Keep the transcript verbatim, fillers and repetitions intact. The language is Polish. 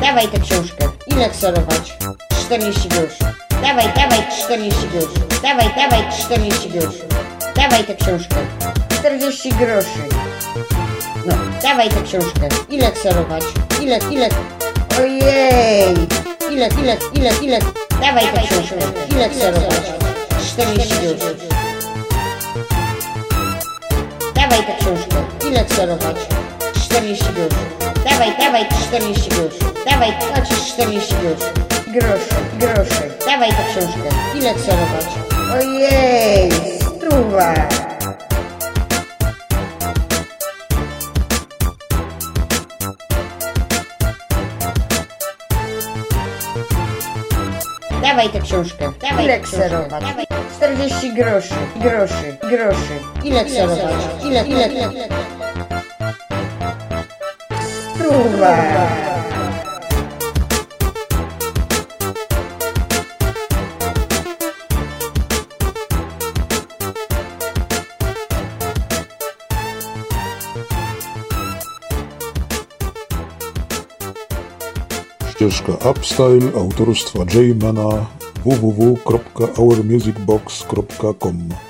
Dawaj tę książkę. Ile kserować? czterdzieści groszy. Dawaj, dawaj czterdzieści groszy. Dawaj, dawaj czterdzieści groszy. Dawaj tę książkę. czterdzieści groszy. No, dawaj tę książkę. Ile kserować? Ile, ile? Ojej! Ile, ile, ile, ile? Dawaj tę książkę. Ile kserować? czterdzieści groszy. Dawaj tę książkę. Ile kserować? czterdzieści groszy. Dawaj, dawaj czterdzieści groszy. Dawaj, płacisz czterdzieści groszy. Groszy, groszy. Dawaj tę książkę. Ile kserować? Ojej! Struwa! Dawaj tę książkę. Dawaj ile kserować? czterdzieści groszy. Groszy, groszy. Ile kserować? Ile, ile, ile? Struwa! Ścieżka Upstyle autorstwa J-Mana w w w kropka our music box kropka com